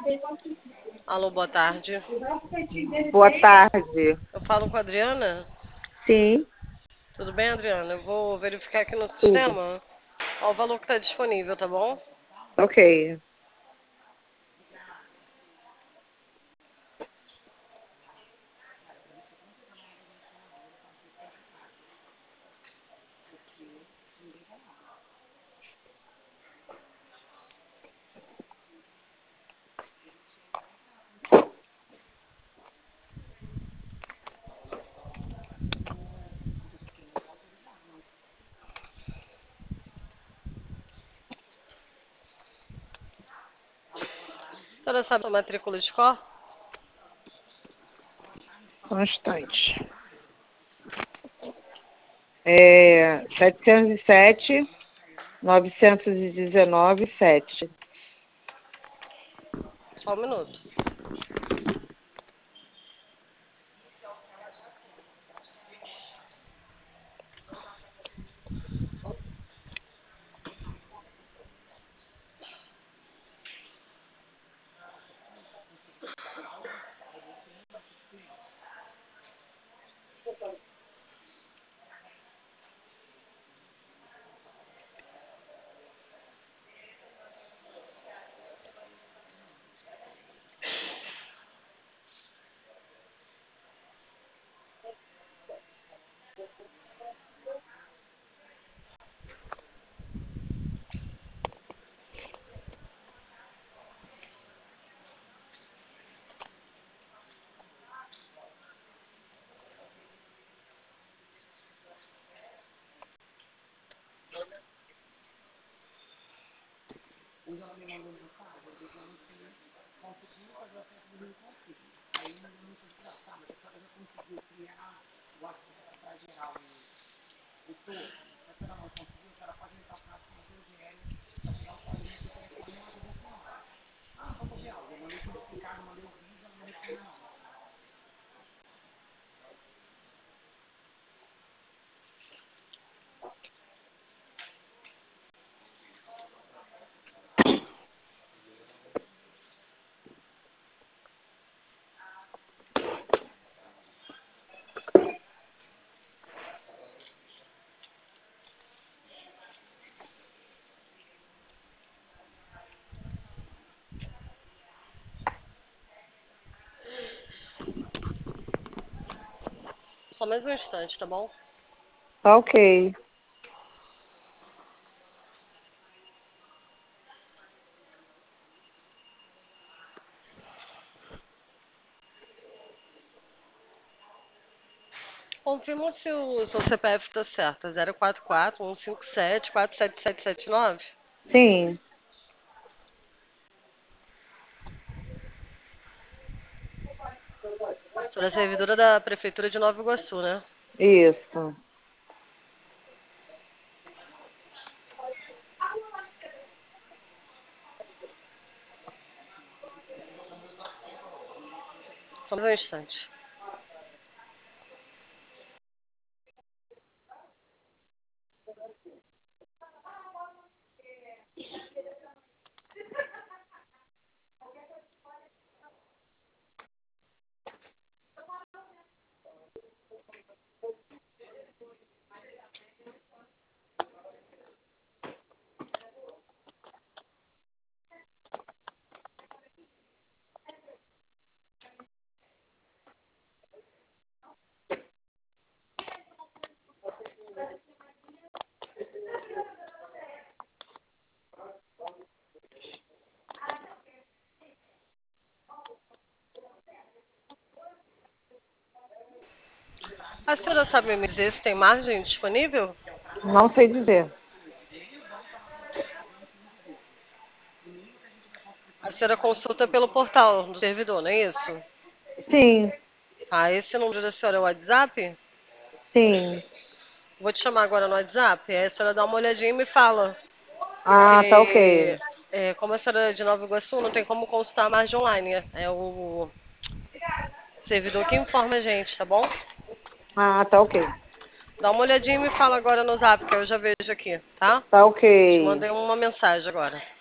Alô, boa tarde. Boa tarde. Eu falo com a Adriana? Sim, Tudo bem, Adriana? Eu vou verificar aqui no tudo. sistema. Ó, o valor que está disponível, tá bom? Ok. A senhora sabe a matrícula de cor? Só um instante. 707, 919, 7. Só um minuto. Só mais um instante, tá bom? Tá ok. Confirma se o seu CPF tá certo. É 044-157-47779. Sim, A senhora é servidora da Prefeitura de Nova Iguaçu, né? isso. Só mais um instante. A senhora sabe me dizer se tem margem disponível? Não sei dizer. A senhora consulta pelo portal do servidor, não é isso? Sim, Ah, esse número da senhora é o WhatsApp? sim. Vou te chamar agora no WhatsApp, aí a senhora dá uma olhadinha e me fala. Ah, tá ok. Porque, como a senhora é de Nova Iguaçu, não tem como consultar a margem online. É o servidor que informa a gente, tá bom? Ah, tá ok. Dá uma olhadinha e me fala agora no Zap, que eu já vejo aqui, tá? Tá ok. Te mandei uma mensagem agora.